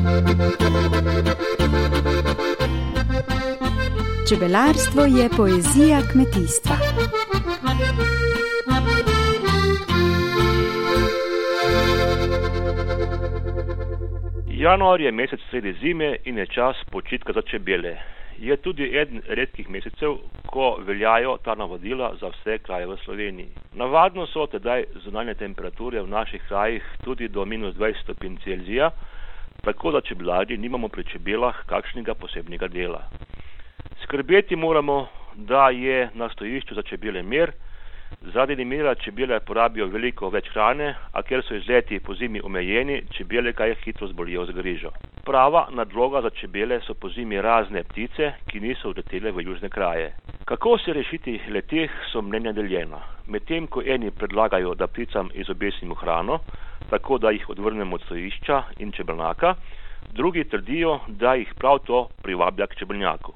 Čebelarstvo je poezija kmetijstva. Januar je mesec sredi zime in je čas počitka za čebele. Je tudi eden redkih mesecev, ko veljajo ta navodila za vse kraje v Sloveniji. Navadno so tedaj zunanje temperature v naših krajih tudi do -20 stopinj Celzija, tako da čebelarji nimamo pri čebelah kakšnega posebnega dela. Skrbeti moramo, da je na stojišču za čebele mir. Zaradi nemira čebele porabijo veliko več hrane, a ker so izleti pozimi omejeni, čebele kaj hitro zbolijo z grižo. Prava nadloga za čebele so pozimi razne ptice, ki niso odletele v južne kraje. Kako se rešiti leteh, so mnenja deljena. Medtem ko eni predlagajo, da pticam izobesimo hrano, tako da jih odvrnemo od stojišča in čebelnjaka, drugi trdijo, da jih prav to privablja k čebelnjaku.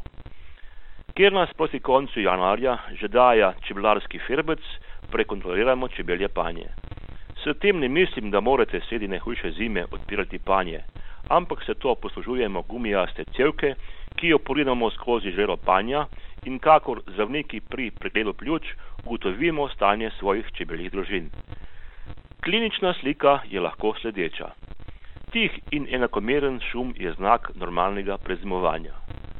Ker nas proti koncu januarja že daja čebelarski firbec, prekontroliramo čebelje panje. S tem ne mislim, da morate sredi najhujše zime odpirati panje, ampak se to poslužujemo gumijaste cevke, ki jo porinamo skozi žrelo panja in kakor zdravniki pri pregledu pljuč ugotovimo stanje svojih čebeljih družin. Klinična slika je lahko sledeča. Tih in enakomeren šum je znak normalnega prezimovanja.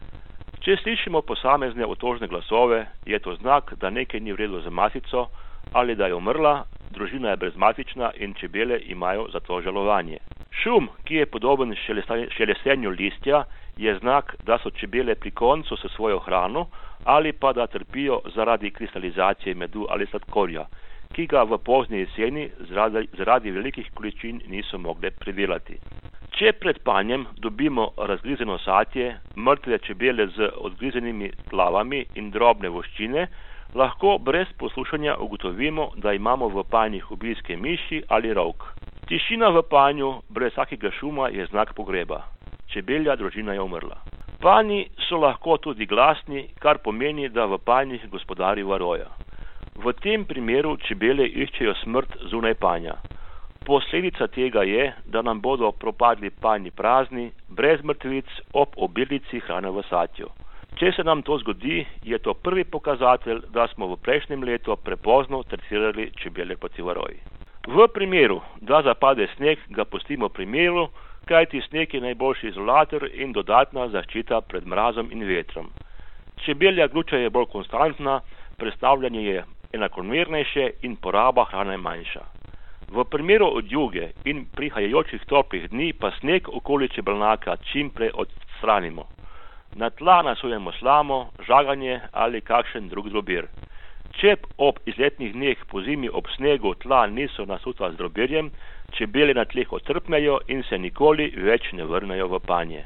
Če slišimo posamezne otožne glasove, je to znak, da nekaj ni v redu z matico ali da je umrla, družina je brezmatična in čebele imajo zato žalovanje. Šum, ki je podoben šelestenju listja, je znak, da so čebele pri koncu s svojo hrano ali pa da trpijo zaradi kristalizacije medu ali sladkorja, ki ga v pozni jeseni zaradi velikih količin niso mogle pridelati. Če pred panjem dobimo razgrizeno satje, mrtve čebele z odgrizenimi glavami in drobne voščine, lahko brez poslušanja ugotovimo, da imamo v panjih ubijske miši ali rovk. Tišina v panju brez vsakega šuma je znak pogreba. Čebelja družina je umrla. Panji so lahko tudi glasni, kar pomeni, da v panjih gospodari varoja. V tem primeru čebele iščejo smrt zunaj panja. Posledica tega je, da nam bodo propadli panji prazni, brez mrtvic, ob obilici hrane v satju. Če se nam to zgodi, je to prvi pokazatelj, da smo v prejšnjem letu prepozno tretirali čebele proti varoji. V primeru, da zapade sneg, ga pustimo pri miru, kajti sneg je najboljši izolator in dodatna zaščita pred mrazom in vetrom. Čebelja gruča je bolj konstantna, predstavljanje je enakomernejše in poraba hrane manjša. V primeru odjuge in prihajajočih toplih dni pa sneg okoli čebelnjaka čim prej odstranimo. Na tla nasujemo slamo, žaganje ali kakšen drug drobir. Če ob izletnih dneh pozimi ob snegu tla niso nasuta z drobirjem, čebele na tleh otrpnejo in se nikoli več ne vrnejo v panje.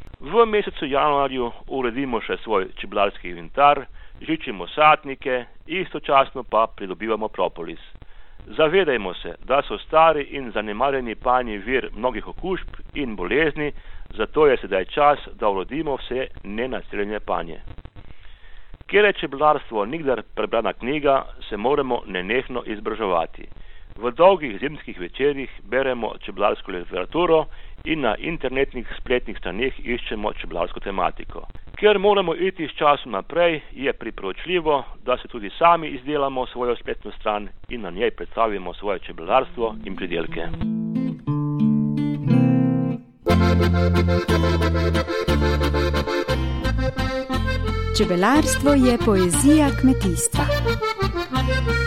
V mesecu januarju uredimo še svoj čebelarski inventar, žičimo satnike, istočasno pa pridobivamo propolis. Zavedajmo se, da so stari in zanemarjeni panji vir mnogih okužb in bolezni, zato je sedaj čas, da urodimo vse nenastreljene panje. Ker je čebelarstvo nikdar prebrana knjiga, se moramo nenehno izobraževati. V dolgih zimskih večerih beremo čebelarsko literaturo in na internetnih spletnih straneh iščemo čebelarsko tematiko. Ker moramo iti s časom naprej, je priporočljivo, da se tudi sami izdelamo svojo spletno stran in na njej predstavimo svoje čebelarstvo in pridelke. Čebelarstvo je poezija kmetijstva.